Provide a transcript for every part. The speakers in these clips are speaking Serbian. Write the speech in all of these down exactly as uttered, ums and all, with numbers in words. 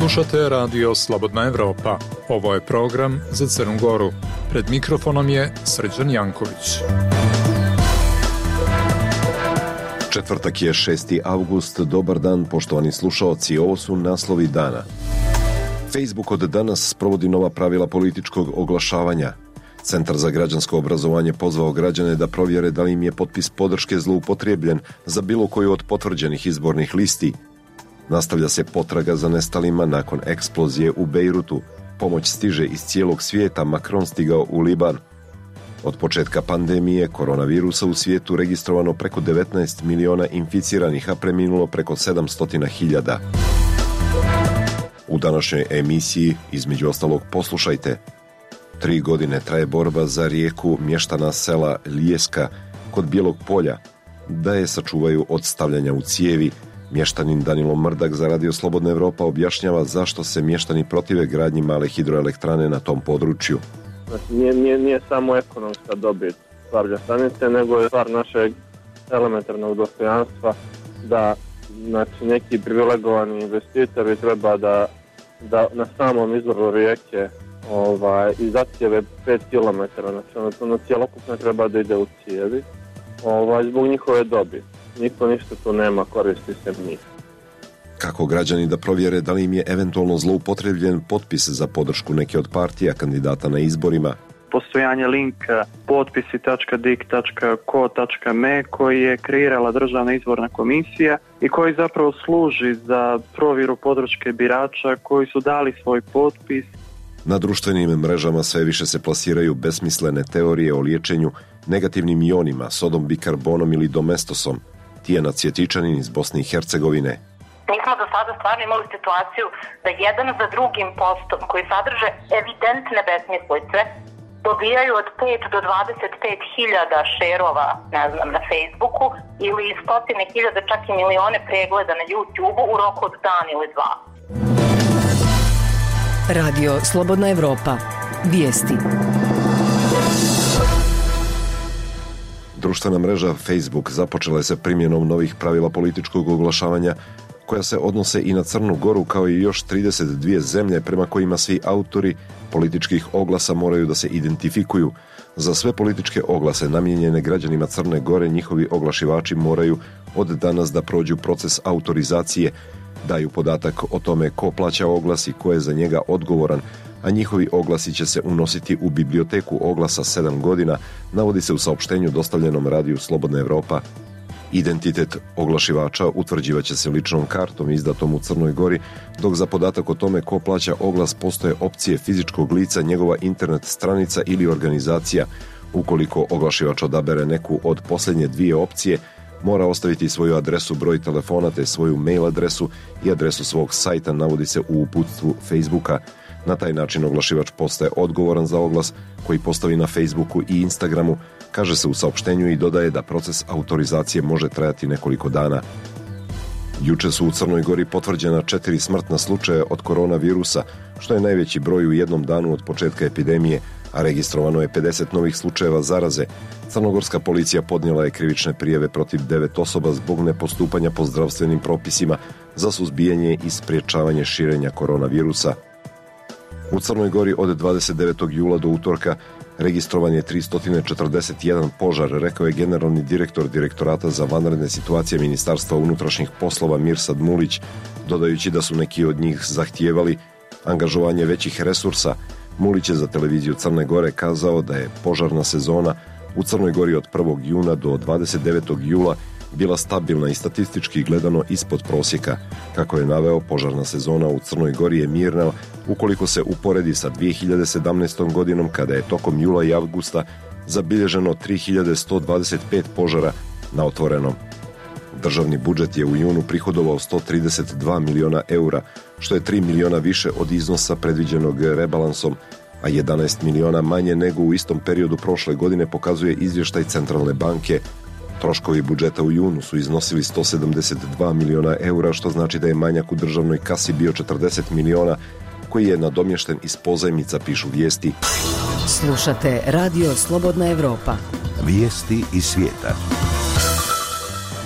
Slušate radio Slobodna Evropa. Ovo je program za Crnu Goru. Pred mikrofonom je Srđan Janković. Četvrtak je šesti avgust. Dobar dan, poštovani slušaoci. Ovo su naslovi dana. Facebook od danas sprovodi nova pravila političkog oglašavanja. Centar za građansko obrazovanje pozvao građane da provjere da li im je potpis podrške zloupotrebljen za bilo koju od potvrđenih izbornih listi. Nastavlja se potraga za nestalima nakon eksplozije u Bejrutu. Pomoć stiže iz cijelog svijeta, Macron stigao u Liban. Od početka pandemije koronavirusa u svijetu registrovano preko devetnaest miliona inficiranih, a preminulo preko sedamsto hiljada. U današnjoj emisiji, između ostalog, poslušajte. Tri godine traje borba za rijeku mještana sela Lijeska kod Bijelog polja, da je sačuvaju od stavljanja u cijevi. Mještanin Danilo Mrdak za radio Slobodna Evropa objašnjava zašto se mještani protive gradnji male hidroelektrane na tom području. Znači, nije, nije, nije samo ekonomska dobit stvar stanice, nego je stvar našeg elementarnog dostojanstva da, znači, neki privilegovani investitori treba da, da na samom izvoru rijeke ovaj, i zacijeve pet kilometara, znači ono, ono cijelokupno treba da ide u cijevi, ovaj, zbog njihove dobiti. Niko ništa tu nema, koristi se njih. Kako građani da provjere da li im je eventualno zloupotrebljen potpis za podršku neke od partija kandidata na izborima? Postojanje linka potpisi tačka dik tačka ko tačka me koji je kreirala Državna izborna komisija i koji zapravo služi za provjeru podrške birača koji su dali svoj potpis. Na društvenim mrežama sve više se plasiraju besmislene teorije o liječenju negativnim ionima, sodom bikarbonom ili domestosom. Tijana Cvjetičanin iz Bosne i Hercegovine. Mi smo do sada stvarno imali situaciju da jedan za drugim postom koji sadrže evidentne besmislice dobijaju od pet do dvadeset pet hiljada šerova, ne znam, na Facebooku ili stotine hiljada, čak i milione pregleda na YouTubeu u roku od dan ili dva. Radio Slobodna Evropa. Vijesti. Društvena mreža Facebook započela je sa primjenom novih pravila političkog oglašavanja koja se odnose i na Crnu Goru kao i još trideset dvije zemlje prema kojima svi autori političkih oglasa moraju da se identifikuju. Za sve političke oglase namijenjene građanima Crne Gore njihovi oglašivači moraju od danas da prođu proces autorizacije, daju podatak o tome ko plaća oglas i ko je za njega odgovoran, a njihovi oglasi će se unositi u biblioteku oglasa sedam godina, navodi se u saopštenju dostavljenom radiju Slobodna Evropa. Identitet oglašivača utvrđivaće se ličnom kartom izdatom u Crnoj Gori, dok za podatak o tome ko plaća oglas postoje opcije fizičkog lica, njegova internet stranica ili organizacija. Ukoliko oglašivač odabere neku od posljednje dvije opcije, mora ostaviti svoju adresu, broj telefona te svoju mail adresu i adresu svog sajta, navodi se u uputstvu Facebooka. Na taj način oglašivač postaje odgovoran za oglas koji postavi na Facebooku i Instagramu, kaže se u saopštenju i dodaje da proces autorizacije može trajati nekoliko dana. Juče su u Crnoj Gori potvrđena četiri smrtna slučaja od koronavirusa, što je najveći broj u jednom danu od početka epidemije, a registrovano je pedeset novih slučajeva zaraze. Crnogorska policija podnijela je krivične prijave protiv devet osoba zbog nepostupanja po zdravstvenim propisima za suzbijanje i sprječavanje širenja koronavirusa. U Crnoj Gori od dvadeset devetog jula do utorka registrovan je tristo četrdeset jedan požar, rekao je generalni direktor Direktorata za vanredne situacije Ministarstva unutrašnjih poslova Mirsad Mulić, dodajući da su neki od njih zahtijevali angažovanje većih resursa. Mulić je za televiziju Crne Gore kazao da je požarna sezona u Crnoj Gori od prvog juna do dvadeset devetog jula bila stabilna i statistički gledano ispod prosjeka. Kako je naveo, požarna sezona u Crnoj Gori je mirna ukoliko se uporedi sa dvije hiljade sedamnaestom godinom kada je tokom jula i avgusta zabilježeno tri hiljade sto dvadeset pet požara na otvorenom. Državni budžet je u junu prihodovao sto trideset dva miliona eura, što je tri miliona više od iznosa predviđenog rebalansom, a jedanaest miliona manje nego u istom periodu prošle godine, pokazuje izvještaj Centralne banke. Troškovi budžeta u junu su iznosili sto sedamdeset dva miliona eura, što znači da je manjak u državnoj kasi bio četrdeset miliona, koji je nadomješten iz pozajmica, pišu vijesti. Slušate Radio Slobodna Evropa. Vijesti iz svijeta.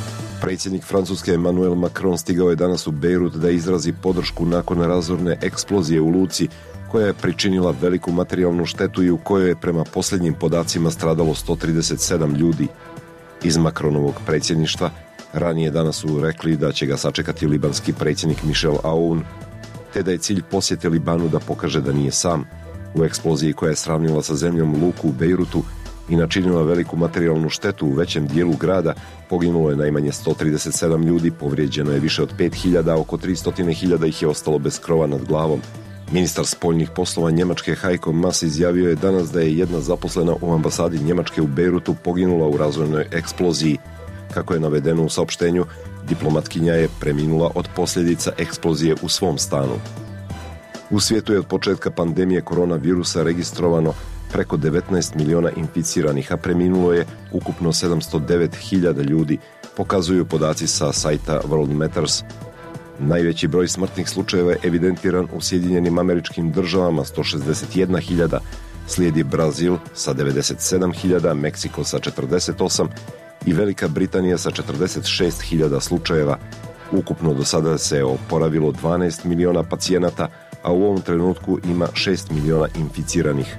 Predsjednik Francuske Emmanuel Macron stigao je danas u Bejrut da izrazi podršku nakon razorne eksplozije u luci koja je pričinila veliku materijalnu štetu i u kojoj je prema posljednjim podacima stradalo sto trideset sedam ljudi. Iz Macronovog predsjedništva ranije danas su rekli da će ga sačekati libanski predsjednik Michel Aoun, te da je cilj posjete Libanu da pokaže da nije sam. U eksploziji koja je sravnila sa zemljom luku u Bejrutu i načinila veliku materijalnu štetu u većem dijelu grada, poginulo je najmanje sto trideset sedam ljudi, povrijeđeno je više od pet hiljada, a oko tristo hiljada ih je ostalo bez krova nad glavom. Ministar spoljnih poslova Njemačke Heiko Maas izjavio je danas da je jedna zaposlena u ambasadi Njemačke u Bejrutu poginula u razornoj eksploziji. Kako je navedeno u saopštenju, diplomatkinja je preminula od posljedica eksplozije u svom stanu. U svijetu je od početka pandemije koronavirusa registrovano preko devetnaest miliona inficiranih, a preminulo je ukupno sedamsto devet hiljada ljudi, pokazuju podaci sa sajta World Matters. Najveći broj smrtnih slučajeva je evidentiran u Sjedinjenim Američkim Državama, sto šezdeset jedna hiljada, slijedi Brazil sa devedeset sedam hiljada, Meksiko sa četrdeset osam i Velika Britanija sa četrdeset šest hiljada slučajeva. Ukupno do sada se oporavilo dvanaest miliona pacijenata, a u ovom trenutku ima šest miliona inficiranih.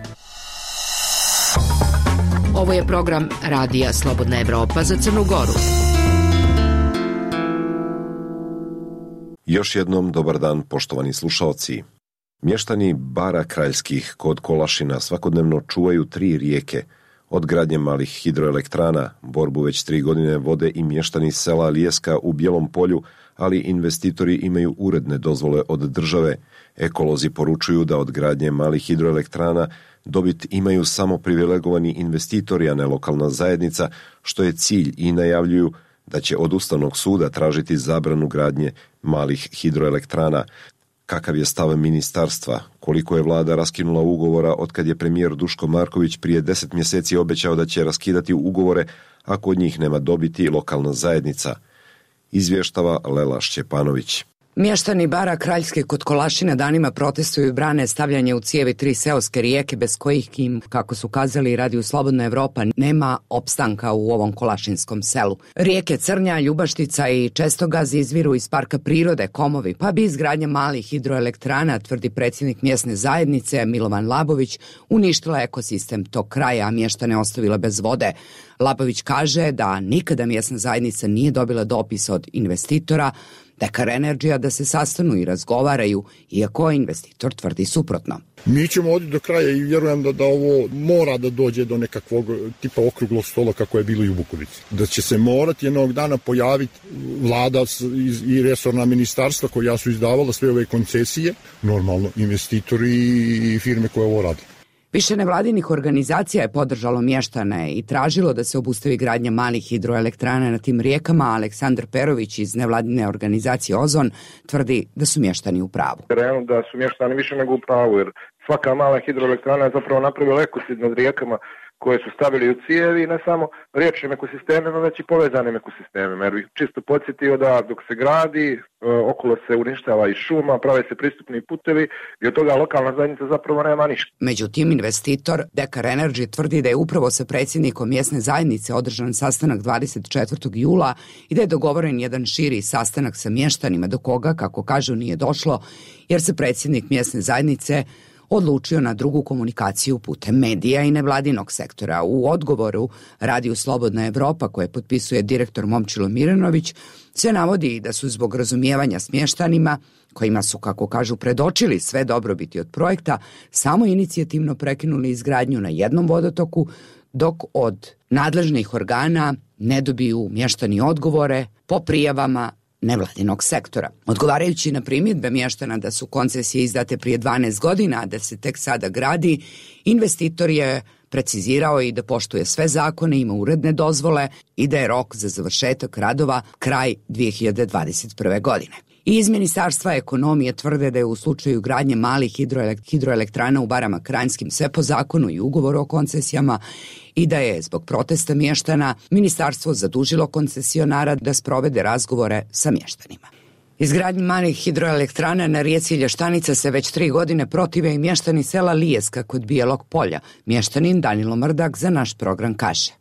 Ovo je program Radija Slobodna Evropa za Crnu Goru. Još jednom dobar dan, poštovani slušaoci. Mještani Bara Kraljskih kod Kolašina svakodnevno čuvaju tri rijeke. Od gradnje malih hidroelektrana, borbu već tri godine vode i mještani sela Lijeska u Bijelom polju, ali investitori imaju uredne dozvole od države. Ekolozi poručuju da od gradnje malih hidroelektrana dobit imaju samo privilegovani investitori, a ne lokalna zajednica, što je cilj, i najavljuju da će od Ustavnog suda tražiti zabranu gradnje malih hidroelektrana. Kakav je stav ministarstva? Koliko je vlada raskinula ugovora od kad je premijer Duško Marković prije deset mjeseci obećao da će raskidati ugovore ako od njih nema dobiti lokalna zajednica? Izvještava Lela Šćepanović. Mještani Bara Kraljske kod Kolašina danima protestuju i brane stavljanje u cijevi tri seoske rijeke bez kojih im, kako su kazali Radio Slobodna Evropa, nema opstanka u ovom kolašinskom selu. Rijeke Crnja, Ljubaštica i Čestogaz izviru iz parka prirode Komovi, pa bi izgradnja malih hidroelektrana, tvrdi predsjednik mjesne zajednice Milovan Labović, uništila ekosistem tog kraja, a mještane ostavila bez vode. Labović kaže da nikada mjesna zajednica nije dobila dopis od investitora Dekar Energy da se sastanu i razgovaraju, iako investitor tvrdi suprotno. Mi ćemo oditi do kraja i vjerujem da, da ovo mora da dođe do nekakvog tipa okruglog stola kako je bilo i u Bukovici. Da će se morati jednog dana pojaviti vlada i resorna ministarstva koja su izdavala sve ove koncesije, normalno investitori i firme koje ovo rade. Više nevladinih organizacija je podržalo mještane i tražilo da se obustavi gradnja malih hidroelektrana na tim rijekama. Aleksandar Perović iz nevladine organizacije Ozon tvrdi da su mještani u pravu. Da su mještani više nego u pravu, jer svaka mala hidroelektrana je zapravo napravila ekosid nad rijekama koje su stavili u cijevi, ne samo riječnim ekosistemima, već i povezanim ekosistemima. Jer bih čisto podsjetio da dok se gradi, okolo se uništava i šuma, prave se pristupni putevi i od toga lokalna zajednica zapravo nema ništa. Međutim, investitor Dekar Energy tvrdi da je upravo sa predsjednikom mjesne zajednice održan sastanak dvadeset četvrtog jula i da je dogovoren jedan širi sastanak sa mještanima, do koga, kako kažu, nije došlo, jer se predsjednik mjesne zajednice odlučio na drugu komunikaciju putem medija i nevladinog sektora. U odgovoru Radiju Slobodna Evropa, koje potpisuje direktor Momčilo Miranović, se navodi da su zbog razumijevanja s mještanima, kojima su, kako kažu, predočili sve dobrobiti od projekta, samo inicijativno prekinuli izgradnju na jednom vodotoku, dok od nadležnih organa ne dobiju mještani odgovore po prijavama nevladinog sektora. Odgovarajući na primjedbe mještana da su koncesije izdate prije dvanaest godina, a da se tek sada gradi, investitor je precizirao i da poštuje sve zakone, ima uredne dozvole i da je rok za završetak radova kraj dvije hiljade dvadeset prve. godine. I iz Ministarstva ekonomije tvrde da je u slučaju gradnje malih hidroelektrana u Barama Kranjskim sve po zakonu i ugovoru o koncesijama i da je zbog protesta mještana ministarstvo zadužilo koncesionara da sprovede razgovore sa mještanima. Izgradnji malih hidroelektrana na rijeci Lještanica se već tri godine protive i mještani sela Lijeska kod Bijelog polja. Mještanin Danilo Mrdak za naš program kaže. Nije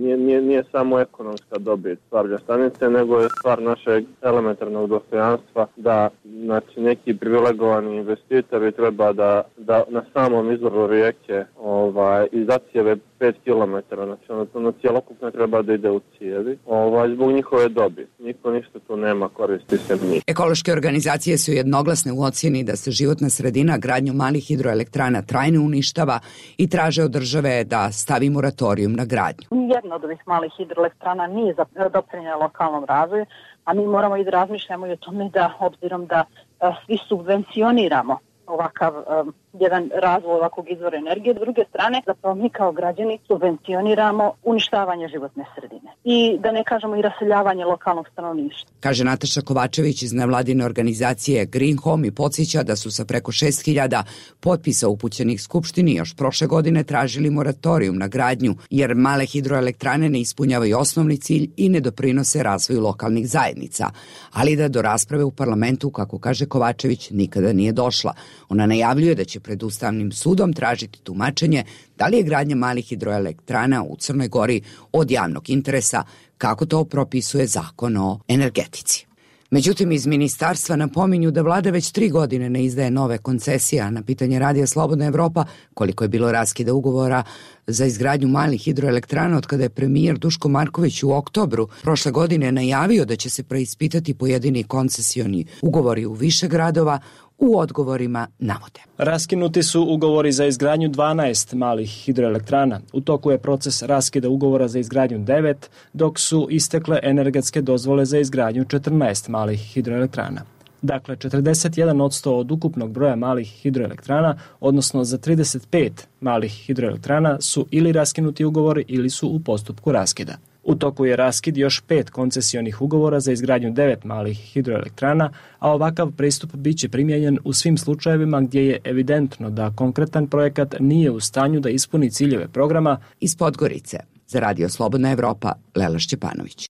nije, nije, nije samo ekonomska dobit stvar stanice, nego je stvar našeg elementarnog dostojanstva da znači, neki privilegovani investitori treba da, da na samom izvoru rijeke ovaj, i zacijeve pet kilometara, znači ono, ono cijelokupno treba da ide u cijevi, ovaj, zbog njihove dobiti. Niko ništa tu nema, koristi se njih. Ekološke organizacije su jednoglasne u ocjeni da se životna sredina gradnju malih hidroelektrana trajno uništava i traže od države da stavi moratorijum na gradnju. Jedna od ovih malih hidroelektrana nije doprinjela lokalnom razvoju, a mi moramo i da razmišljamo i o tome da, obzirom da a, svi subvencioniramo ovakav um, jedan razvoj ovakvog izvora energije. S druge strane, zapravo mi kao građani subvencioniramo uništavanje životne sredine. I da ne kažemo i raseljavanje lokalnog stanovništva. Kaže Nataša Kovačević iz nevladine organizacije Green Home i podsjeća da su sa preko šest hiljada potpisa upućenih Skupštini još prošle godine tražili moratorijum na gradnju, jer male hidroelektrane ne ispunjavaju osnovni cilj i ne doprinose razvoju lokalnih zajednica. Ali da do rasprave u parlamentu, kako kaže Kovačević, nikada nije došla. Ona najavljuje da će pred Ustavnim sudom tražiti tumačenje da li je gradnja malih hidroelektrana u Crnoj Gori od javnog interesa, kako to propisuje Zakon o energetici. Međutim, iz ministarstva napominju da vlada već tri godine ne izdaje nove koncesije, a na pitanje Radija Slobodna Evropa koliko je bilo raskida ugovora za izgradnju malih hidroelektrana od kada je premijer Duško Marković u oktobru prošle godine najavio da će se preispitati pojedini koncesioni ugovori u više gradova, u odgovorima navode. Raskinuti su ugovori za izgradnju dvanaest malih hidroelektrana. U toku je proces raskida ugovora za izgradnju devet, dok su istekle energetske dozvole za izgradnju četrnaest malih hidroelektrana. Dakle, četrdeset jedan posto od ukupnog broja malih hidroelektrana, odnosno za trideset pet malih hidroelektrana su ili raskinuti ugovori ili su u postupku raskida. U toku je raskid još pet koncesionih ugovora za izgradnju devet malih hidroelektrana, a ovakav pristup biće primijenjen u svim slučajevima gdje je evidentno da konkretan projekat nije u stanju da ispuni ciljeve programa. Iz Podgorice, za Radio Slobodna Evropa, Lela Šćepanović.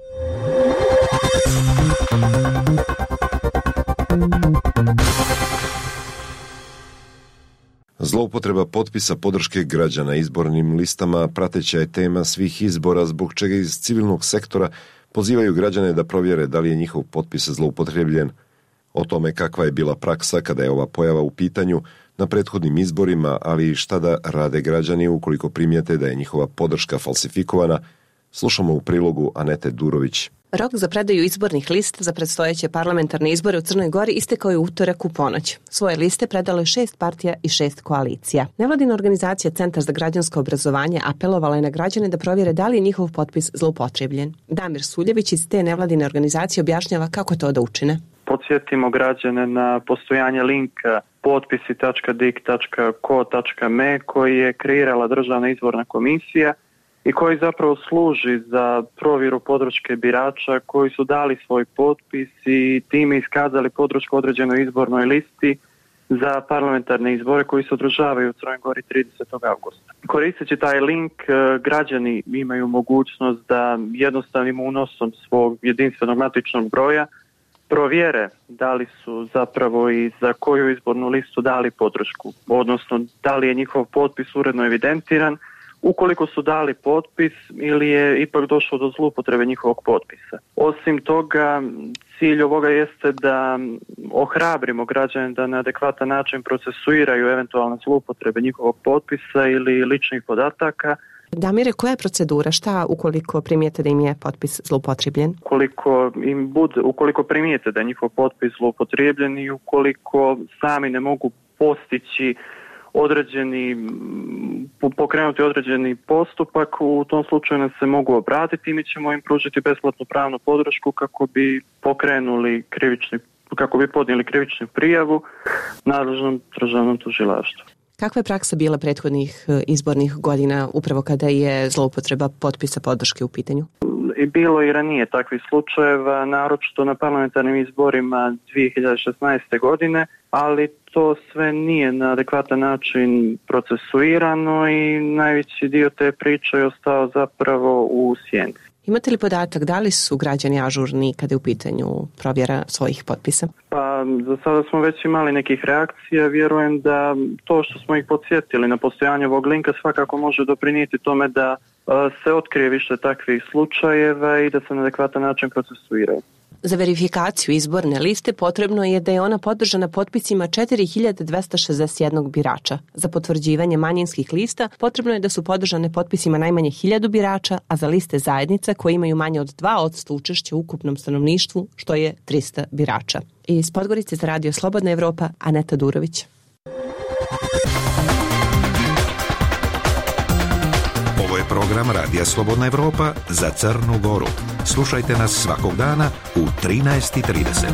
Zloupotreba potpisa podrške građana izbornim listama prateća je tema svih izbora, zbog čega iz civilnog sektora pozivaju građane da provjere da li je njihov potpis zloupotrebljen. O tome kakva je bila praksa kada je ova pojava u pitanju na prethodnim izborima, ali i šta da rade građani ukoliko primijete da je njihova podrška falsifikovana, slušamo u prilogu Anete Durović. Rok za predaju izbornih lista za predstojeće parlamentarne izbore u Crnoj Gori istekao je u utorak u ponoć. Svoje liste predalo je šest partija i šest koalicija. Nevladina organizacija Centar za građansko obrazovanje apelovala je na građane da provjere da li je njihov potpis zloupotrebljen. Damir Suljević iz te nevladine organizacije objašnjava kako to da učine. Podsjetimo građane na postojanje linka potpisi tačka dik tačka ko tačka me koji je kreirala Državna izborna komisija i koji zapravo služi za provjeru podrške birača koji su dali svoj potpis i time iskazali podršku određenoj izbornoj listi za parlamentarne izbore koji se održavaju u Crnoj Gori tridesetog avgusta. Koristeći taj link, građani imaju mogućnost da jednostavnim unosom svog jedinstvenog matičnog broja provjere da li su zapravo i za koju izbornu listu dali podršku, odnosno da li je njihov potpis uredno evidentiran, ukoliko su dali potpis ili je ipak došlo do zloupotrebe njihovog potpisa. Osim toga, cilj ovoga jeste da ohrabrimo građane da na adekvatan način procesuiraju eventualne zloupotrebe njihovog potpisa ili ličnih podataka. Damire, koja je procedura? Šta ukoliko primijete da im je potpis zloupotrebljen? Ukoliko im bude, ukoliko primijete da je njihov potpis zloupotrebljen i ukoliko sami ne mogu postići određeni, pokrenuti određeni postupak, u tom slučaju nas se mogu obratiti i mi ćemo im pružiti besplatnu pravnu podršku kako bi pokrenuli krivični, kako bi podnijeli krivičnu prijavu nadležnom državnom tužilaštvu. Kakva je praksa bila prethodnih izbornih godina upravo kada je zloupotreba potpisa podrške u pitanju? I bilo i ranije takvih slučajeva, naročito na parlamentarnim izborima dvije hiljade šesnaeste. godine, ali to sve nije na adekvatan način procesuirano i najveći dio te priče je ostao zapravo u sjenci. Imate li podatak da li su građani ažurni kada je u pitanju provjera svojih potpisa? Pa za sada smo već imali nekih reakcija, vjerujem da to što smo ih podsjetili na postojanje ovog linka svakako može doprinijeti tome da se otkrije više takvih slučajeva i da se na adekvatan način procesuiraju. Za verifikaciju izborne liste potrebno je da je ona podržana potpisima četiri hiljade dvesta šezdeset jedan birača. Za potvrđivanje manjinskih lista potrebno je da su podržane potpisima najmanje hiljadu birača, a za liste zajednica koje imaju manje od dva posto učešća u ukupnom stanovništvu, što je trista birača. Iz Podgorice za Radio Slobodna Evropa, Aneta Durović. Ovo je program Radija Slobodna Evropa za Crnu Goru. Slušajte nas svakog dana u trinaest i trideset.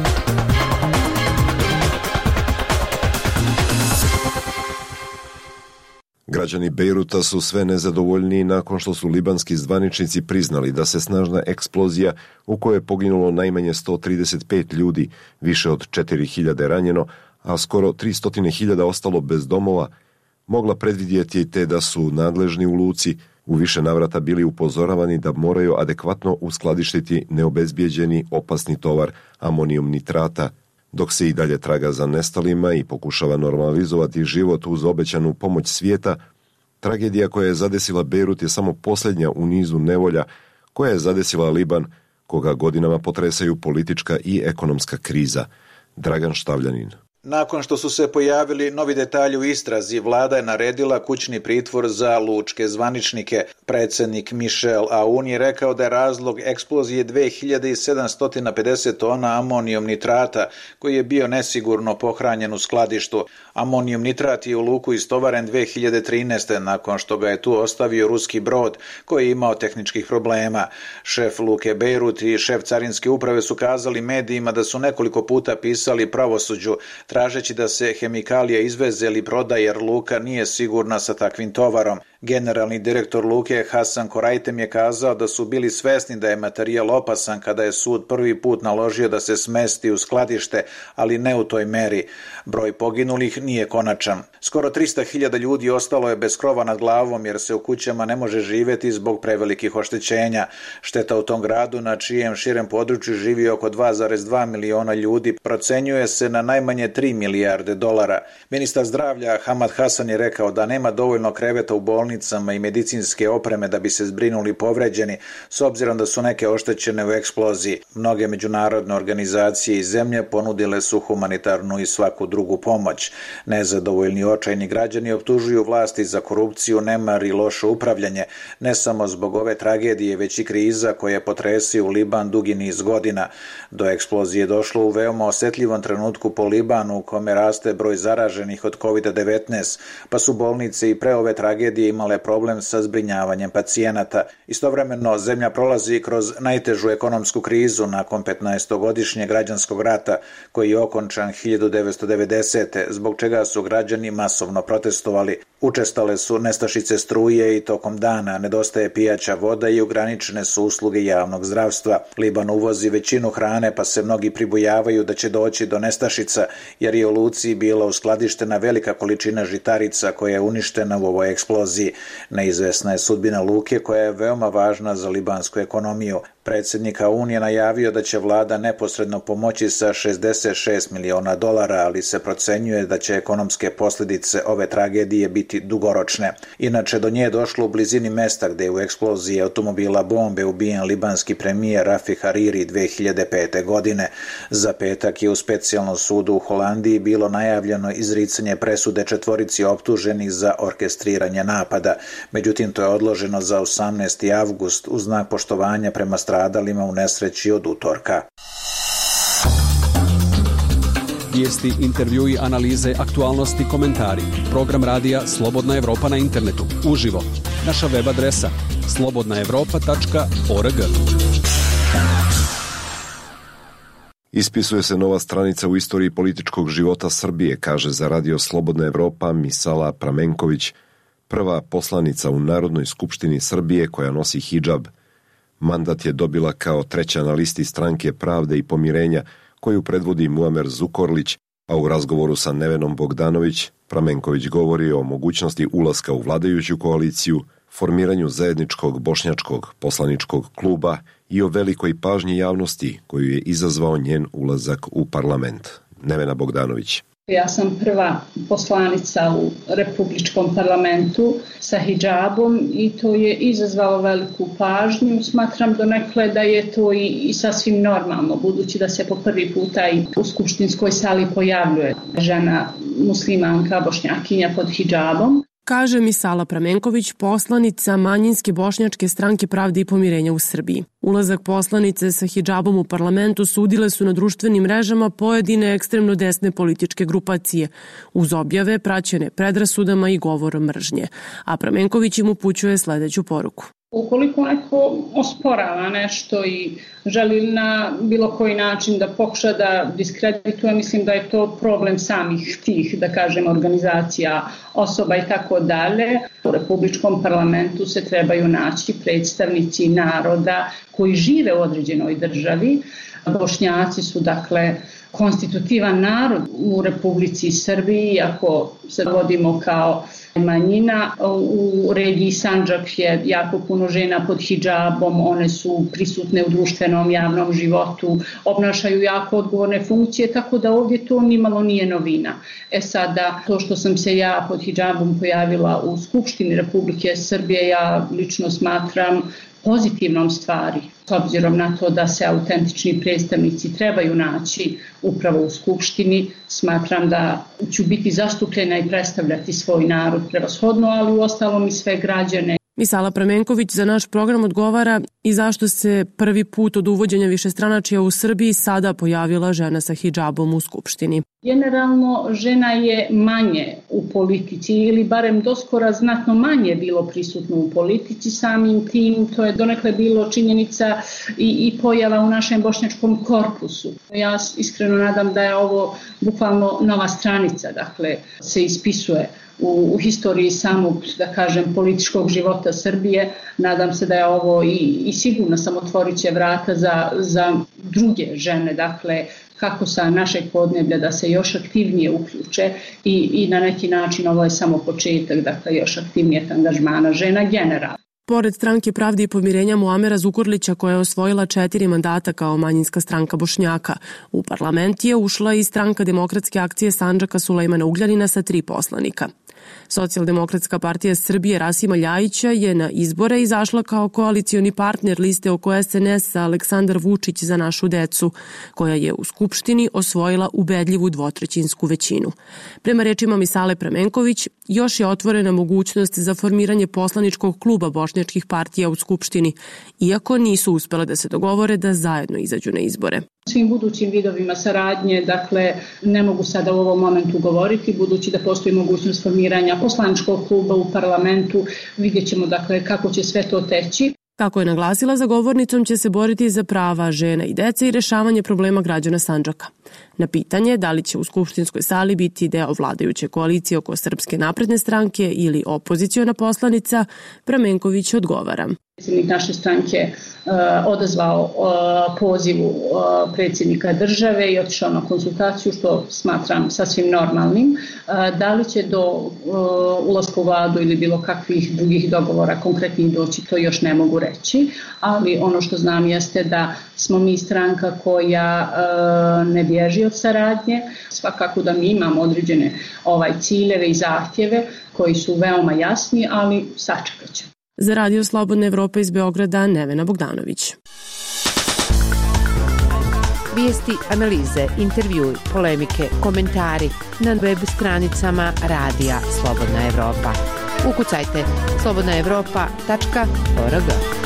Građani Bejruta su sve nezadovoljniji nakon što su libanski zvaničnici priznali da se snažna eksplozija u kojoj je poginulo najmanje sto trideset pet ljudi, više od četiri hiljade ranjeno, a skoro tristo hiljada ostalo bez domova, mogla predvidjeti te da su nadležni u luci u više navrata bili upozoravani da moraju adekvatno uskladištiti neobezbijeđeni opasni tovar amonijum nitrata, dok se i dalje traga za nestalima i pokušava normalizovati život uz obećanu pomoć svijeta. Tragedija koja je zadesila Bejrut je samo posljednja u nizu nevolja koja je zadesila Liban, koga godinama potresaju politička i ekonomska kriza. Dragan Štavljanin. Nakon što su se pojavili novi detalji u istrazi, vlada je naredila kućni pritvor za lučke zvaničnike. Predsjednik Michel Aoun je rekao da je razlog eksplozije dve hiljade sedamsto pedeset tona amonijum nitrata, koji je bio nesigurno pohranjen u skladištu. Amonijum nitrat je u luku istovaren dve hiljade trinaeste. nakon što ga je tu ostavio ruski brod koji je imao tehničkih problema. Šef luke Bejrut i šef carinske uprave su kazali medijima da su nekoliko puta pisali pravosuđu tražeći da se hemikalija izveze ili prodaje jer luka nije sigurna sa takvim tovarom. Generalni direktor luke Hasan Korajtem je kazao da su bili svesni da je materijal opasan kada je sud prvi put naložio da se smesti u skladište, ali ne u toj meri. Broj poginulih nije konačan. Skoro trista hiljada ljudi ostalo je bez krova nad glavom jer se u kućama ne može živjeti zbog prevelikih oštećenja. Šteta u tom gradu, na čijem širem području živi oko dva zarez dva miliona ljudi, procenjuje se na najmanje tri milijarde dolara. Ministar zdravlja Hamad Hasan je rekao da nema dovoljno kreveta u bolnicama i medicinske opreme da bi se zbrinuli povređeni, s obzirom da su neke oštećene u eksploziji. Mnoge međunarodne organizacije i zemlje ponudile su humanitarnu i svaku drugu pomoć. Nezadovoljni očajni građani optužuju vlasti za korupciju, nemar i loše upravljanje, ne samo zbog ove tragedije, već i kriza koja potresi u Liban dugi niz godina. Do eksplozije je došlo u veoma osjetljivom trenutku po Libanu u kome raste broj zaraženih od kovid devetnaest, pa su bolnice i pre ove tragedije imale problem sa zbrinjavanjem pacijenata. Istovremeno zemlja prolazi kroz najtežu ekonomsku krizu nakon petnaestogodišnjeg građanskog rata koji je okončan hiljadu devetsto devedesete. zbog čega su građani masovno protestovali. Učestale su nestašice struje i tokom dana, nedostaje pijaća voda i ograničene su usluge javnog zdravstva. Liban uvozi većinu hrane pa se mnogi pribojavaju da će doći do nestašica jer je u luci bila uskladištena velika količina žitarica koja je uništena u ovoj eksploziji. Neizvesna je sudbina luke koja je veoma važna za libansku ekonomiju. Predsjednik Aoun je najavio da će vlada neposredno pomoći sa šezdeset šest miliona dolara, ali se procenjuje da će ekonomske posljedice ove tragedije biti dugoročne. Inače, do nje je došlo u blizini mesta gdje je u eksploziji automobila bombe ubijen libanski premijer Rafi Hariri dve hiljade pete. godine. Za petak je u specijalnom sudu u Holandiji bilo najavljeno izricanje presude četvorici optuženih za orkestriranje napada. Međutim, to je odloženo za osamnaesti avgust uz znak poštovanja prema stradalima u nesreći od utorka. Vijesti, intervjui, analize, aktualnosti, komentari. Program radija Slobodna Evropa na internetu. Uživo. Naša web adresa slobodna evropa tačka org. Ispisuje se nova stranica u istoriji političkog života Srbije, kaže za Radio Slobodna Evropa Misala Pramenković, prva poslanica u Narodnoj skupštini Srbije koja nosi hidžab. Mandat je dobila kao treća na listi Stranke pravde i pomirenja koju predvodi Muamer Zukorlić, a u razgovoru sa Nevenom Bogdanović Pramenković govori o mogućnosti ulaska u vladajuću koaliciju, formiranju zajedničkog bošnjačkog poslaničkog kluba i o velikoj pažnji javnosti koju je izazvao njen ulazak u parlament. Nevena Bogdanović. Ja sam prva poslanica u Republičkom parlamentu sa hidžabom i to je izazvalo veliku pažnju. Smatram donekle da je to i, i sasvim normalno, budući da se po prvi puta i u skupštinskoj sali pojavljuje žena muslimanka, bošnjakinja pod hidžabom. Kaže Misala Pramenković, poslanica manjinske bošnjačke stranke Pravde i pomirenja u Srbiji. Ulazak poslanice sa hidžabom u parlamentu sudile su na društvenim mrežama pojedine ekstremno desne političke grupacije, uz objave praćene predrasudama i govorom mržnje. A Pramenković im upućuje sledeću poruku. Ukoliko neko osporava nešto i želi na bilo koji način da pokuša da diskredituje, mislim da je to problem samih tih, da kažem, organizacija, osoba i tako dalje. U Republičkom parlamentu se trebaju naći predstavnici naroda koji žive u određenoj državi. Bošnjaci su, dakle, konstitutivan narod u Republici Srbiji, ako se vodimo kao manjina. U regiji Sandžak je jako puno žena pod hidžabom, one su prisutne u društvenom javnom životu, obnašaju jako odgovorne funkcije, tako da ovdje to nimalo nije novina. E sada, to što sam se ja pod hidžabom pojavila u Skupštini Republike Srbije, ja lično smatram pozitivnom stvari, s obzirom na to da se autentični predstavnici trebaju naći upravo u Skupštini. Smatram da ću biti zastupljena i predstavljati svoj narod prevashodno, ali u ostalom i sve građane. Misala Pramenković za naš program odgovara i zašto se prvi put od uvođenja višestranačja u Srbiji sada pojavila žena sa hidžabom u Skupštini. Generalno, žena je manje u politici ili barem doskora znatno manje bilo prisutno u politici, samim tim to je donekle bilo činjenica i, i pojava u našem bošnjačkom korpusu. Ja iskreno nadam da je ovo bukvalno nova stranica, dakle se ispisuje u, u historiji samog, da kažem, političkog života Srbije. Nadam se da je ovo i, i sigurno sam otvorit će vrata za, za druge žene, dakle kako sa našeg podneblja da se još aktivnije uključe i, i na neki način ovo je samo početak, dakle još aktivnijeg angažmana žena generalno. Pored stranke Pravde i pomirenja Muamera Zukorlića, koja je osvojila četiri mandata kao manjinska stranka Bošnjaka, u parlament je ušla i stranka Demokratske akcije Sandžaka Sulejmana Ugljanina sa tri poslanika. Socijaldemokratska partija Srbije Rasima Ljajića je na izbore izašla kao koalicioni partner liste oko S N S-a Aleksandar Vučić za našu decu, koja je u Skupštini osvojila ubedljivu dvotrećinsku većinu. Prema rečima Misale Pramenković, još je otvorena mogućnost za formiranje poslaničkog kluba bošnjačkih partija u Skupštini, iako nisu uspele da se dogovore da zajedno izađu na izbore. Svim budućim vidovima saradnje, dakle, ne mogu sada u ovom momentu govoriti, budući da postoji mogućnost formiranja poslaničkog kluba u parlamentu, vidjet ćemo, dakle, kako će sve to teći. Kako je naglasila, za govornicom će se boriti za prava žena i dece i rešavanje problema građana Sandžaka. Na pitanje da li će u skupštinskoj sali biti deo vladajuće koalicije oko Srpske napredne stranke ili opoziciona poslanica, Pramenković odgovara. Predsjednik naše stranke uh, odazvao uh, pozivu uh, predsjednika države i otišao na konsultaciju, što smatram sasvim normalnim. Uh, da li će do uh, ulaska u vladu ili bilo kakvih drugih dogovora konkretnih doći, to još ne mogu reći, ali ono što znam jeste da smo mi stranka koja uh, ne bježi od saradnje, svakako da mi imamo određene ovaj, ciljeve i zahtjeve koji su veoma jasni, ali sačekat ćemo. Za Radio Slobodna Evropa iz Beograda, Nevena Bogdanović. Vijesti, analize, intervjui, polemike, komentari na web stranicama Radija Slobodna Evropa. Ukucajte slobodna evropa tačka org.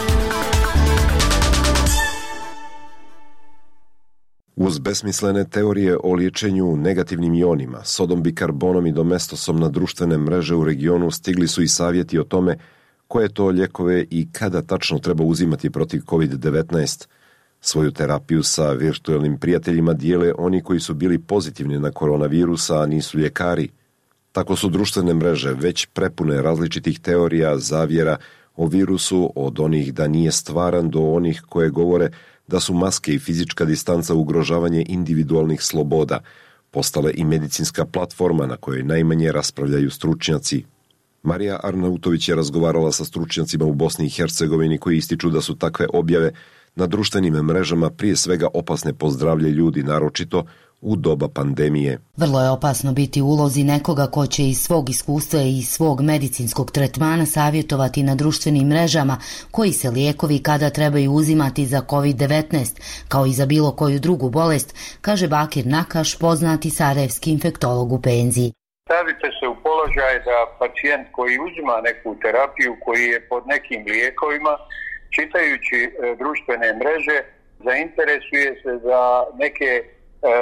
Uz besmislene teorije o liječenju negativnim ionima, sodom bikarbonom i domestosom na društvene mreže u regionu stigli su i savjeti o tome koje to lijekove i kada tačno treba uzimati protiv kovid devetnaest. Svoju terapiju sa virtualnim prijateljima dijele oni koji su bili pozitivni na koronavirusa, a nisu ljekari. Tako su društvene mreže već prepune različitih teorija, zavjera o virusu, od onih da nije stvaran do onih koje govore da su maske i fizička distanca ugrožavanje individualnih sloboda, postale i medicinska platforma na kojoj najmanje raspravljaju stručnjaci. Marija Arnautović je razgovarala sa stručnjacima u Bosni i Hercegovini koji ističu da su takve objave na društvenim mrežama prije svega opasne po zdravlje ljudi, naročito u doba pandemije. Vrlo je opasno biti u ulozi nekoga ko će iz svog iskustva i iz svog medicinskog tretmana savjetovati na društvenim mrežama koji se lijekovi kada trebaju uzimati za kovid devetnaest, kao i za bilo koju drugu bolest, kaže Bakir Nakaš, poznati sarajevski infektolog u penziji. Stavite se u položaj da pacijent koji uzima neku terapiju, koji je pod nekim lijekovima, čitajući e, društvene mreže, zainteresuje se za neke e,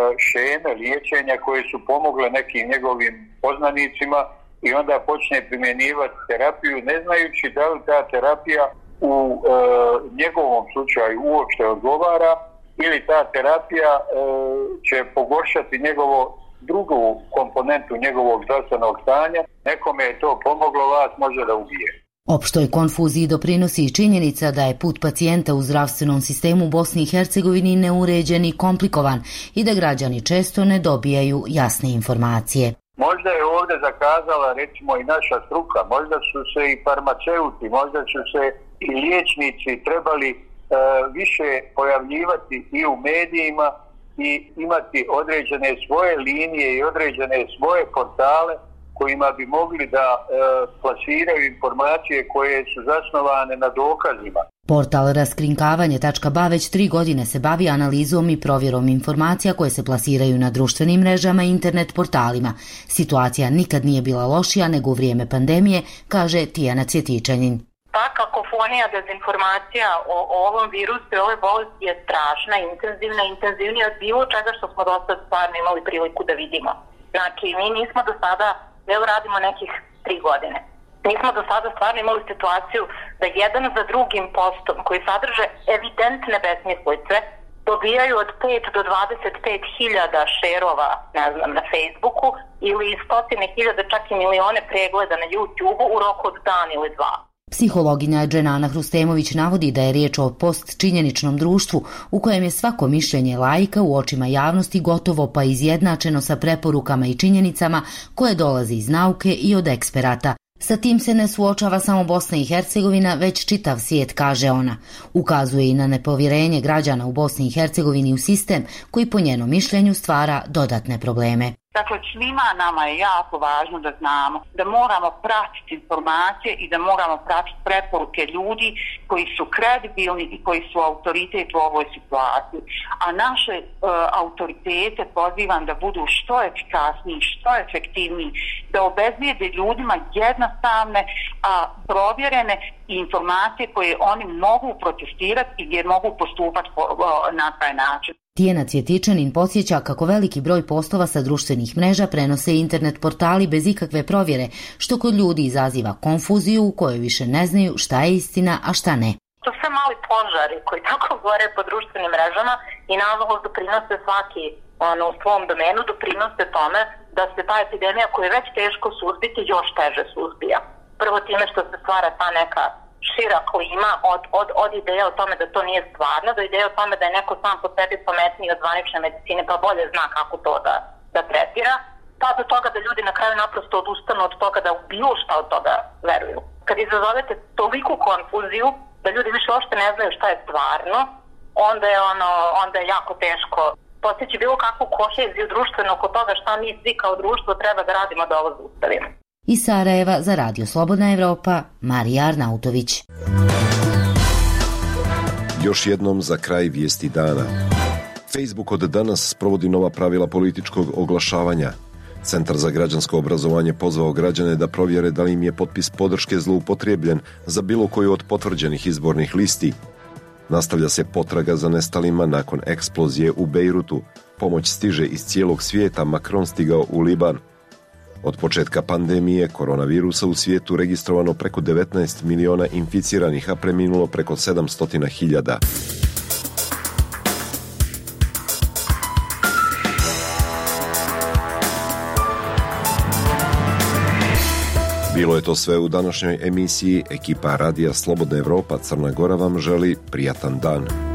šeme liječenja koje su pomogle nekim njegovim poznanicima i onda počne primjenjivati terapiju, ne znajući da li ta terapija u e, njegovom slučaju uopšte odgovara ili ta terapija e, će pogoršati njegovo drugu komponentu njegovog zdravstvenog stanja. Nekome je to pomoglo, vas može da ubije. Opštoj konfuziji doprinosi i činjenica da je put pacijenta u zdravstvenom sistemu u Bosni i Hercegovini neuređen i komplikovan i da građani često ne dobijaju jasne informacije. Možda je ovdje zakazala recimo i naša struka, možda su se i farmaceuti, možda su se i liječnici trebali e, više pojavljivati i u medijima i imati određene svoje linije i određene svoje portale kojima bi mogli da e, plasiraju informacije koje su zasnovane na dokazima. Portal raskrinkavanje tačka ba već tri godine se bavi analizom i provjerom informacija koje se plasiraju na društvenim mrežama i internet portalima. Situacija nikad nije bila lošija nego u vrijeme pandemije, kaže Tijana Cvjetičanin. Ta kakofonija dezinformacija o, o ovom virusu i ovoj bolesti je strašna, intenzivna, intenzivnija od bilo čega što smo do sad stvarno imali priliku da vidimo. Znači, mi nismo do sada, evo radimo nekih tri godine, nismo do sada stvarno imali situaciju da jedan za drugim postom koji sadrže evidentne besmislice dobijaju od pet do dvadeset pet hiljada šerova, ne znam, na Facebooku ili stotine hiljada, čak i milione pregleda na YouTubeu u roku od dan ili dva. Psihologinja Dženana Hrustemović navodi da je riječ o postčinjeničnom društvu u kojem je svako mišljenje laika u očima javnosti gotovo pa izjednačeno sa preporukama i činjenicama koje dolaze iz nauke i od eksperata. Sa tim se ne suočava samo Bosna i Hercegovina, već čitav svijet, kaže ona. Ukazuje i na nepovjerenje građana u Bosni i Hercegovini u sistem koji po njenom mišljenju stvara dodatne probleme. Dakle, svima nama je jako važno da znamo da moramo pratiti informacije i da moramo pratiti preporuke ljudi koji su kredibilni i koji su autoritet u ovoj situaciji. A naše e, autoritete pozivam da budu što efikasniji, što efektivniji, da obezbijede ljudima jednostavne, a provjerene informacije koje oni mogu protestirati i gdje mogu postupati po, o, na taj način. Tijana Cvjetičanin podsjeća kako veliki broj postova sa društvenih mreža prenose internet portali bez ikakve provjere, što kod ljudi izaziva konfuziju u kojoj više ne znaju šta je istina, a šta ne. To sve mali požari koji tako gore po društvenim mrežama i nažalost doprinose svaki ono, u svom domenu, doprinose tome da se ta epidemija koja je već teško suzbiti još teže suzbija. Prvo time što se stvara ta neka šira klima od, od, od ideja o tome da to nije stvarno, do ideja o tome da je neko sam po sebi pametniji od zvanične medicine pa bolje zna kako to da, da tretira, pa do toga da ljudi na kraju naprosto odustanu od toga da u bilo šta od toga veruju. Kad izazovete toliku konfuziju da ljudi više uopšte ne znaju šta je stvarno, onda je, ono, onda je jako teško postići bilo kakvu koheziju društveno oko toga šta mi svi kao društvo treba da radimo da ovo zaustavimo. Iz Sarajeva za Radio Slobodna Evropa, Marija Arnautović. Još jednom za kraj vijesti dana. Facebook od danas sprovodi nova pravila političkog oglašavanja. Centar za građansko obrazovanje pozvao građane da provjere da li im je potpis podrške zloupotrijebljen za bilo koju od potvrđenih izbornih listi. Nastavlja se potraga za nestalima nakon eksplozije u Bejrutu. Pomoć stiže iz cijelog svijeta, Macron stigao u Liban. Od početka pandemije koronavirusa u svijetu registrovano preko devetnaest miliona inficiranih, a preminulo preko sedamsto hiljada. Bilo je to sve u današnjoj emisiji. Ekipa Radija Slobodna Evropa Crna Gora vam želi prijatan dan.